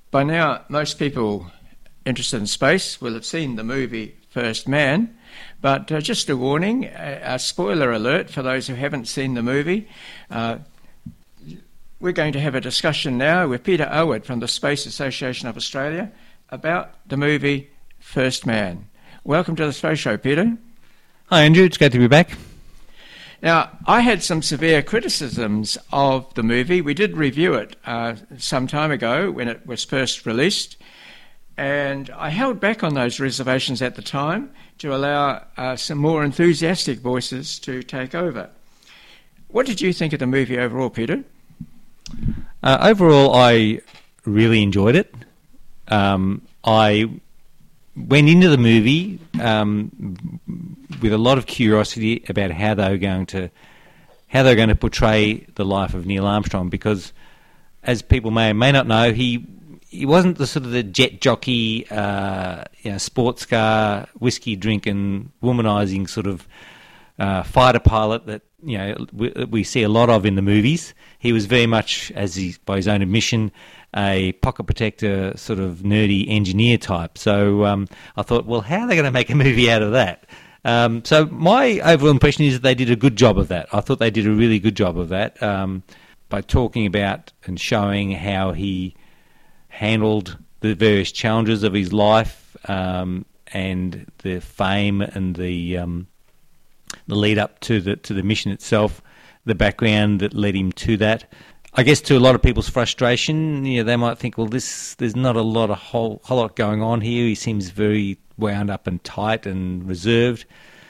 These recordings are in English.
By now, most people interested in space will have seen the movie First Man, but just a warning, a spoiler alert for those who haven't seen the movie. We're going to have a discussion now with Peter Oward from the Space Association of Australia about the movie First Man. Welcome to the Space Show, Peter. Hi, Andrew. It's great to be back. Now, I had some severe criticisms of the movie. We did review it some time ago when it was first released, and I held back on those reservations at the time to allow some more enthusiastic voices to take over. What did you think of the movie overall, Peter? Overall, I really enjoyed it. I went into the movie with a lot of curiosity about how they were going to portray the life of Neil Armstrong, because, as people may or may not know, he wasn't the sort of the jet jockey, sports car, whiskey drinking, womanising sort of fighter pilot that we see a lot of in the movies. He was very much, by his own admission, a pocket protector, sort of nerdy engineer type. So I thought, well, how are they going to make a movie out of that? So my overall impression is that they did a good job of that. I thought they did a really good job of that by talking about and showing how he handled the various challenges of his life and the fame and the lead up to the mission itself, the background that led him to that. I guess to a lot of people's frustration, they might think, well, there's not a whole lot going on here. He seems very wound up and tight and reserved.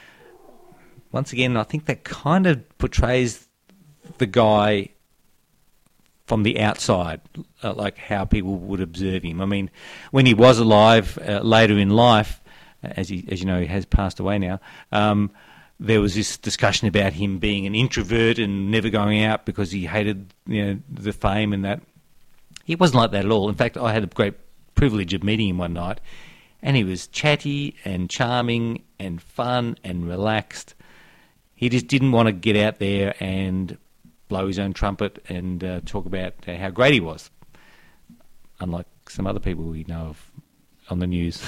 Once again, I think that kind of portrays the guy from the outside, like how people would observe him. I mean, when he was alive later in life, as you know, he has passed away now. There was this discussion about him being an introvert and never going out because he hated, the fame and that. He wasn't like that at all. In fact, I had a great privilege of meeting him one night, and he was chatty and charming and fun and relaxed. He just didn't want to get out there and blow his own trumpet and talk about how great he was, unlike some other people we know of on the news.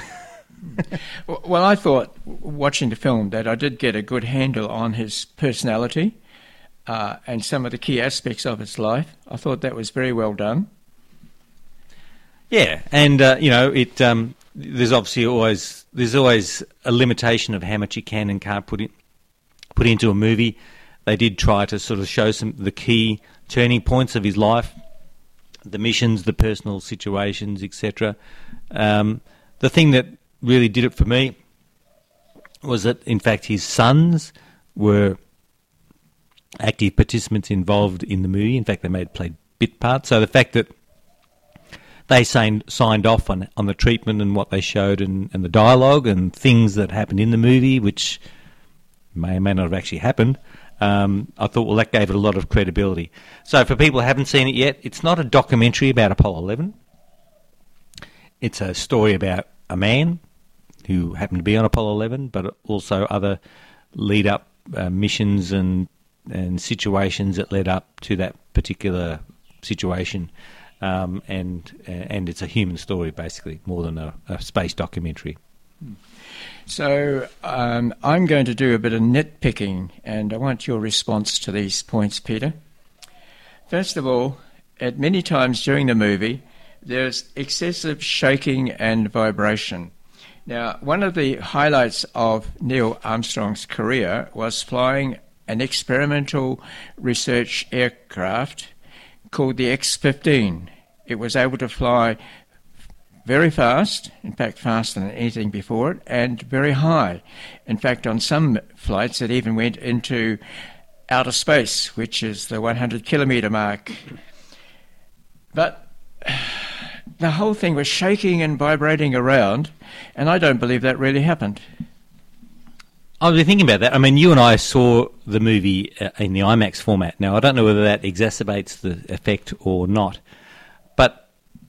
Well, I thought, watching the film, that I did get a good handle on his personality and some of the key aspects of his life. I thought that was very well done. Yeah, and there's obviously always a limitation of how much you can and can't put into a movie. They did try to sort of show the key turning points of his life, the missions, the personal situations, etc. The thing that really did it for me was that, in fact, his sons were active participants involved in the movie. In fact, they played bit parts. So the fact that they signed off on the treatment and what they showed and the dialogue and things that happened in the movie, which may or may not have actually happened, I thought, well, that gave it a lot of credibility. So for people who haven't seen it yet, it's not a documentary about Apollo 11. It's a story about a man who happened to be on Apollo 11, but also other lead-up missions and situations that led up to that particular situation. And it's a human story, basically, more than a space documentary. So I'm going to do a bit of nitpicking, and I want your response to these points, Peter. First of all, at many times during the movie, there's excessive shaking and vibration. Now, one of the highlights of Neil Armstrong's career was flying an experimental research aircraft called the X-15. It was able to fly very fast, in fact faster than anything before it, and very high. In fact, on some flights it even went into outer space, which is the 100-kilometre mark. But the whole thing was shaking and vibrating around, and I don't believe that really happened. I was thinking about that. I mean, you and I saw the movie in the IMAX format. Now, I don't know whether that exacerbates the effect or not, but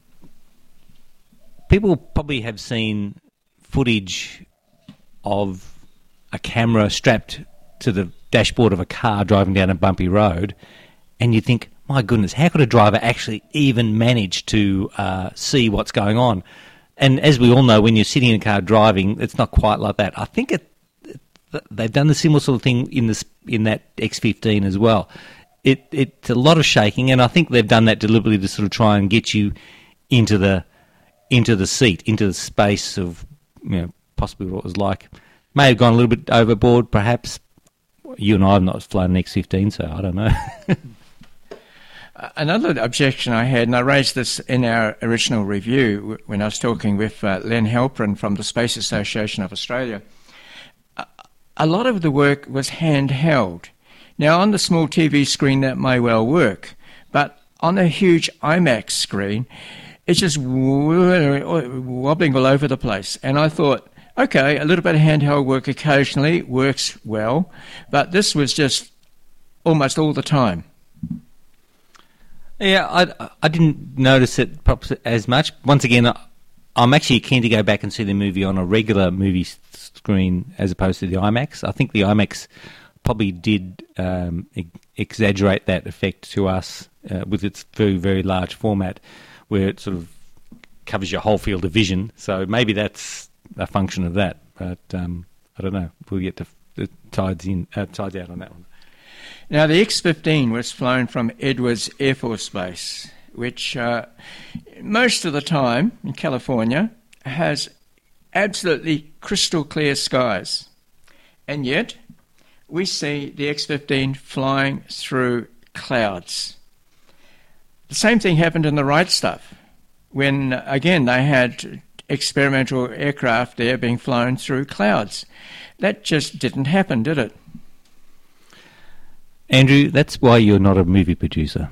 people probably have seen footage of a camera strapped to the dashboard of a car driving down a bumpy road, and you think, my goodness, how could a driver actually even manage to see what's going on? And as we all know, when you're sitting in a car driving, it's not quite like that. I think they've done the similar sort of thing in that X15 as well. It's a lot of shaking, and I think they've done that deliberately to sort of try and get you into the seat, into the space of, possibly what it was like. May have gone a little bit overboard, perhaps. You and I have not flown an X15, so I don't know. Another objection I had, and I raised this in our original review when I was talking with Len Halperin from the Space Association of Australia, a lot of the work was handheld. Now, on the small TV screen, that may well work, but on a huge IMAX screen, it's just wobbling all over the place. And I thought, okay, a little bit of handheld work occasionally works well, but this was just almost all the time. Yeah, I didn't notice it as much. Once again, I'm actually keen to go back and see the movie on a regular movie screen as opposed to the IMAX. I think the IMAX probably did exaggerate that effect to us with its very, very large format, where it sort of covers your whole field of vision. So maybe that's a function of that. But I don't know. We'll get the tides out on that one. Now, the X-15 was flown from Edwards Air Force Base, which most of the time in California has absolutely crystal clear skies. And yet, we see the X-15 flying through clouds. The same thing happened in the Wright stuff, when, again, they had experimental aircraft there being flown through clouds. That just didn't happen, did it? Andrew, that's why you're not a movie producer.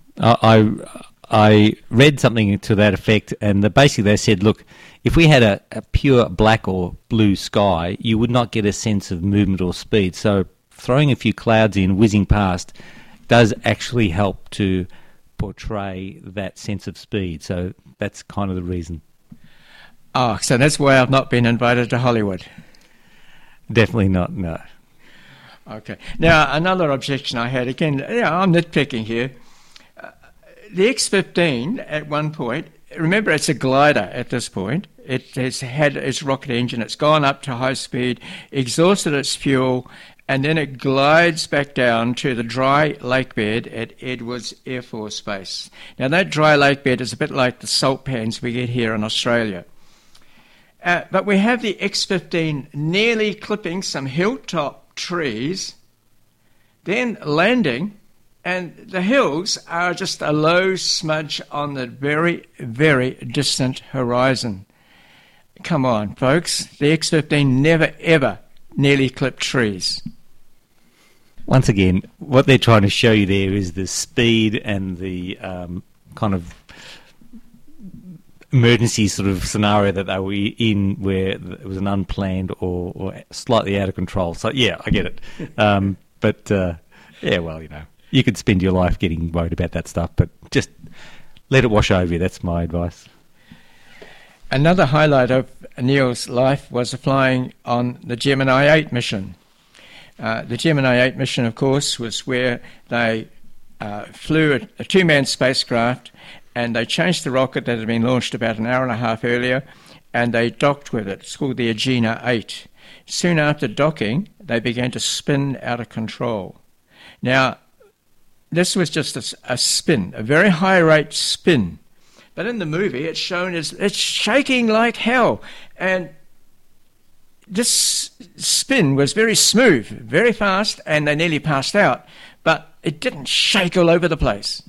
I read something to that effect, and basically they said, look, if we had a pure black or blue sky, you would not get a sense of movement or speed. So throwing a few clouds in, whizzing past, does actually help to portray that sense of speed. So that's kind of the reason. Oh, so that's why I've not been invited to Hollywood. Definitely not, no. Okay. Now, another objection I had, again, I'm nitpicking here. The X-15, at one point, remember it's a glider at this point. It has had its rocket engine. It's gone up to high speed, exhausted its fuel, and then it glides back down to the dry lake bed at Edwards Air Force Base. Now, that dry lake bed is a bit like the salt pans we get here in Australia. But we have the X-15 nearly clipping some hilltop trees, then landing, and the hills are just a low smudge on the very, very distant horizon. Come on, folks. The X-15 never, ever nearly clipped trees. Once again, what they're trying to show you there is the speed and the kind of emergency sort of scenario that they were in, where it was an unplanned or slightly out of control. So, yeah, I get it. Yeah, well, you could spend your life getting worried about that stuff, but just let it wash over you. That's my advice. Another highlight of Neil's life was flying on the Gemini 8 mission. The Gemini 8 mission, of course, was where they flew a two-man spacecraft, and they changed the rocket that had been launched about an hour and a half earlier, and they docked with it. It's called the Agena 8. Soon after docking, they began to spin out of control. Now, this was just a spin, a very high-rate spin. But in the movie, it's shown as it's shaking like hell. And this spin was very smooth, very fast, and they nearly passed out. But it didn't shake all over the place.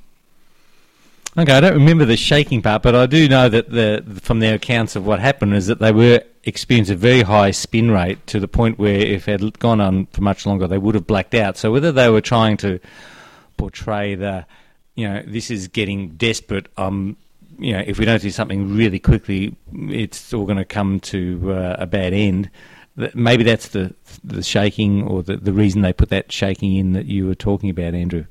Okay, I don't remember the shaking part, but I do know that from their accounts of what happened is that they were experiencing a very high spin rate to the point where if it had gone on for much longer, they would have blacked out. So whether they were trying to portray this is getting desperate, if we don't do something really quickly, it's all going to come to a bad end. Maybe that's the shaking or the reason they put that shaking in that you were talking about, Andrew.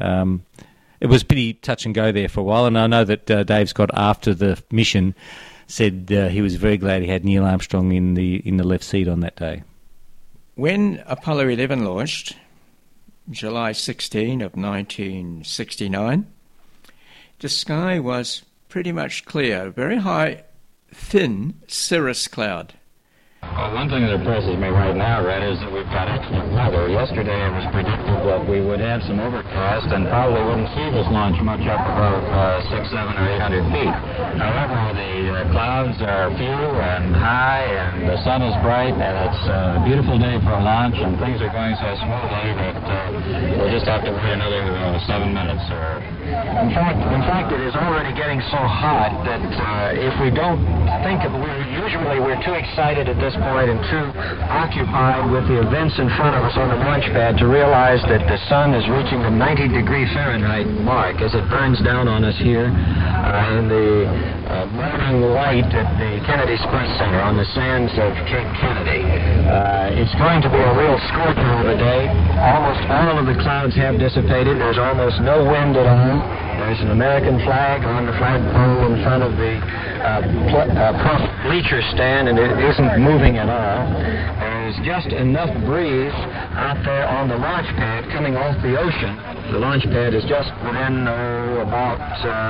It was pretty touch and go there for a while, and I know that Dave Scott, after the mission, said he was very glad he had Neil Armstrong in the left seat on that day. When Apollo 11 launched, July 16 of 1969, the sky was pretty much clear, very high, thin cirrus cloud. Well, one thing that impresses me right now, Red, is that we've got excellent weather. Yesterday it was predicted that we would have some overcast and probably wouldn't see this launch much up above 600, 700, or 800 feet. However, the clouds are few and high, and the sun is bright, and it's a beautiful day for a launch, and things are going so smoothly that we'll just have to wait another 7 minutes. In fact, it is already getting so hot that if we don't think of it, we're too excited at this point and too occupied with the events in front of us on the launch pad to realize that the sun is reaching the 90-degree Fahrenheit mark as it burns down on us here in the morning light at the Kennedy Space Center on the sands of Cape Kennedy. It's going to be a real scorcher of a day. Almost all of the clouds have dissipated. There's almost no wind at all. There's an American flag on the flagpole in front of the bleacher stand, and it isn't moving at all. There's just enough breeze out there on the launch pad coming off the ocean. The launch pad is just within about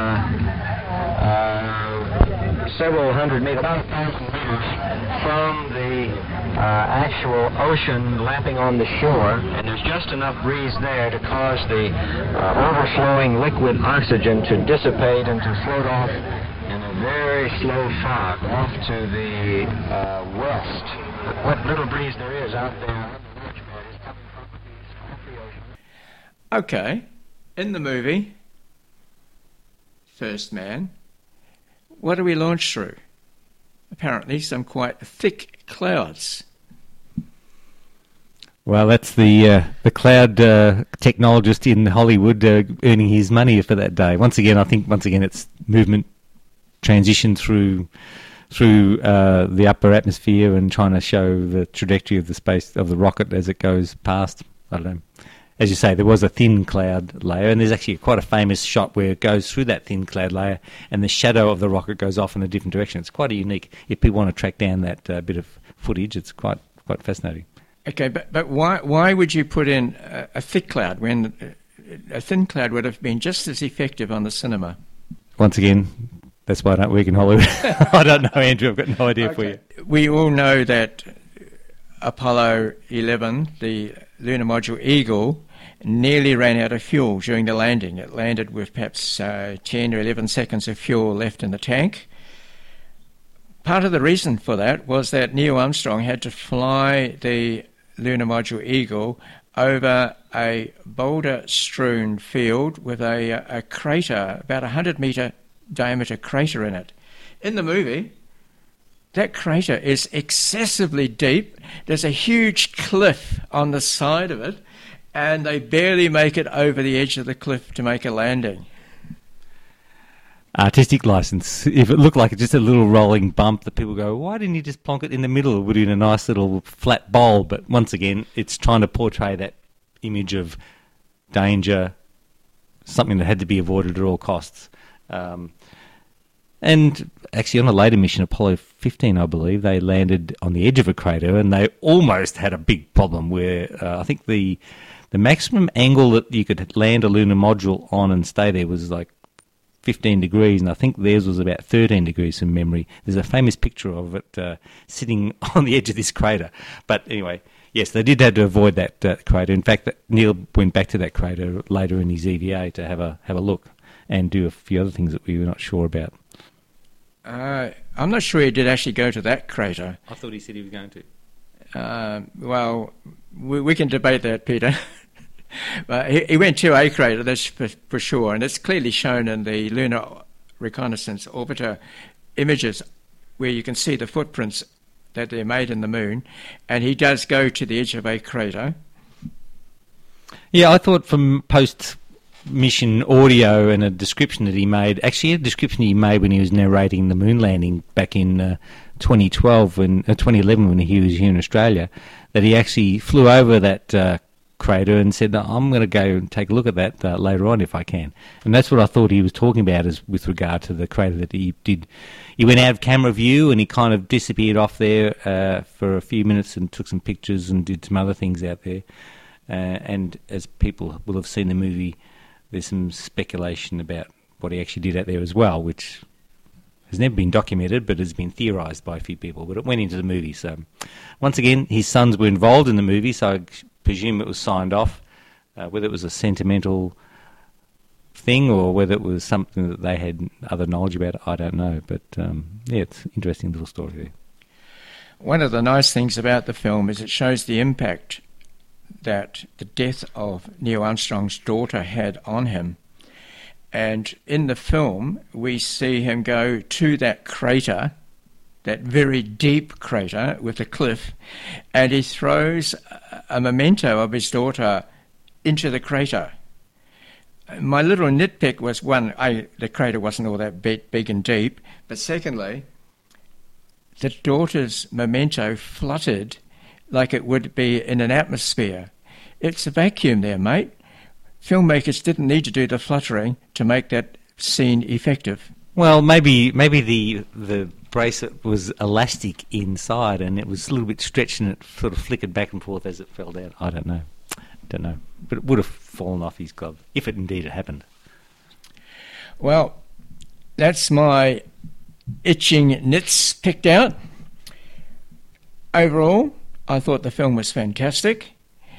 several hundred meters, about 1,000 meters from the actual ocean lapping on the shore, and there's just enough breeze there to cause the overflowing liquid oxygen to dissipate and to float off in a very slow fog off to the west. What little breeze there is out there on the launch pad is coming from the ocean. Okay, in the movie, First Man, what do we launch through? Apparently some quite thick clouds. Well, that's the cloud technologist in Hollywood earning his money for that day. Once again, it's movement transition through the upper atmosphere and trying to show the trajectory of the space of the rocket as it goes past. I don't know. As you say, there was a thin cloud layer, and there's actually quite a famous shot where it goes through that thin cloud layer and the shadow of the rocket goes off in a different direction. It's quite unique. If people want to track down that bit of footage, it's quite fascinating. Okay, but why would you put in a thick cloud when a thin cloud would have been just as effective on the cinema? Once again, that's why I don't work in Hollywood. I don't know, Andrew. I've got no idea for you. We all know that Apollo 11, the lunar module Eagle, nearly ran out of fuel during the landing. It landed with perhaps 10 or 11 seconds of fuel left in the tank. Part of the reason for that was that Neil Armstrong had to fly the lunar module Eagle over a boulder-strewn field with a crater, about a 100-metre diameter crater in it. In the movie, that crater is excessively deep. There's a huge cliff on the side of it, and they barely make it over the edge of the cliff to make a landing. Artistic license. If it looked like just a little rolling bump, that people go, why didn't you just plonk it in the middle? It would be in a nice little flat bowl. But once again, it's trying to portray that image of danger, something that had to be avoided at all costs. And actually, on a later mission, Apollo 15, I believe, they landed on the edge of a crater, and they almost had a big problem where I think the maximum angle that you could land a lunar module on and stay there was like 15 degrees, and I think theirs was about 13 degrees from memory. There's a famous picture of it sitting on the edge of this crater. But anyway, yes, they did have to avoid that crater. In fact, Neil went back to that crater later in his EVA to have a look and do a few other things that we were not sure about. I'm not sure he did actually go to that crater. I thought he said he was going to. Well, we can debate that, Peter. But he went to a crater, that's for sure, and it's clearly shown in the Lunar Reconnaissance Orbiter images where you can see the footprints that they're made in the moon, and he does go to the edge of a crater. Yeah, I thought from post-mission audio and a description that he made, actually a description he made when he was narrating the moon landing back in 2011 when he was here in Australia, that he actually flew over that crater and said, I'm going to go and take a look at that later on if I can. And that's what I thought he was talking about is with regard to the crater that he did. He went out of camera view and he kind of disappeared off there for a few minutes and took some pictures and did some other things out there. And as people will have seen the movie, there's some speculation about what he actually did out there as well, which has never been documented but has been theorised by a few people. But it went into the movie. So once again, his sons were involved in the movie, so I presume it was signed off. Whether it was a sentimental thing or whether it was something that they had other knowledge about, I don't know. But yeah, it's an interesting little story there. One of the nice things about the film is it shows the impact that the death of Neil Armstrong's daughter had on him. And in the film, we see him go to that crater, that very deep crater with a cliff, and he throws a memento of his daughter into the crater. My little nitpick was, one, the crater wasn't all that big and deep, but secondly, the daughter's memento fluttered like it would be in an atmosphere. It's a vacuum there, mate. Filmmakers didn't need to do the fluttering to make that scene effective. Well, maybe the bracelet was elastic inside and it was a little bit stretched and it sort of flickered back and forth as it fell down. I don't know. But it would have fallen off his glove, if it indeed had happened. Well, that's my itching nits picked out. Overall, I thought the film was fantastic.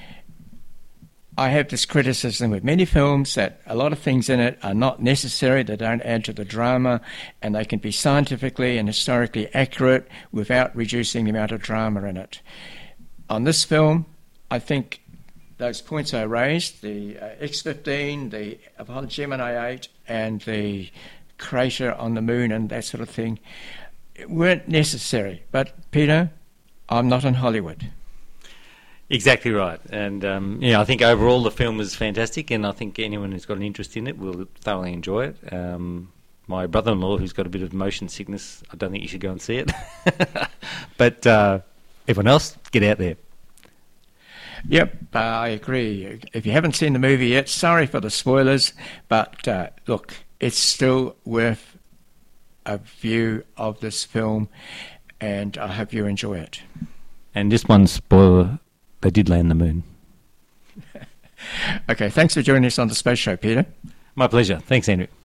I have this criticism with many films that a lot of things in it are not necessary, they don't add to the drama, and they can be scientifically and historically accurate without reducing the amount of drama in it. On this film, I think those points I raised, the X-15, the Apollo Gemini 8, and the crater on the moon and that sort of thing, weren't necessary. But, Peter, I'm not in Hollywood. Exactly right. And, I think overall the film is fantastic, and I think anyone who's got an interest in it will thoroughly enjoy it. My brother-in-law, who's got a bit of motion sickness, I don't think you should go and see it. But everyone else, get out there. Yep, I agree. If you haven't seen the movie yet, sorry for the spoilers, but look, it's still worth a view of this film, and I hope you enjoy it. And just one spoiler, they did land the moon. Okay, thanks for joining us on the Space Show, Peter. My pleasure. Thanks, Andrew.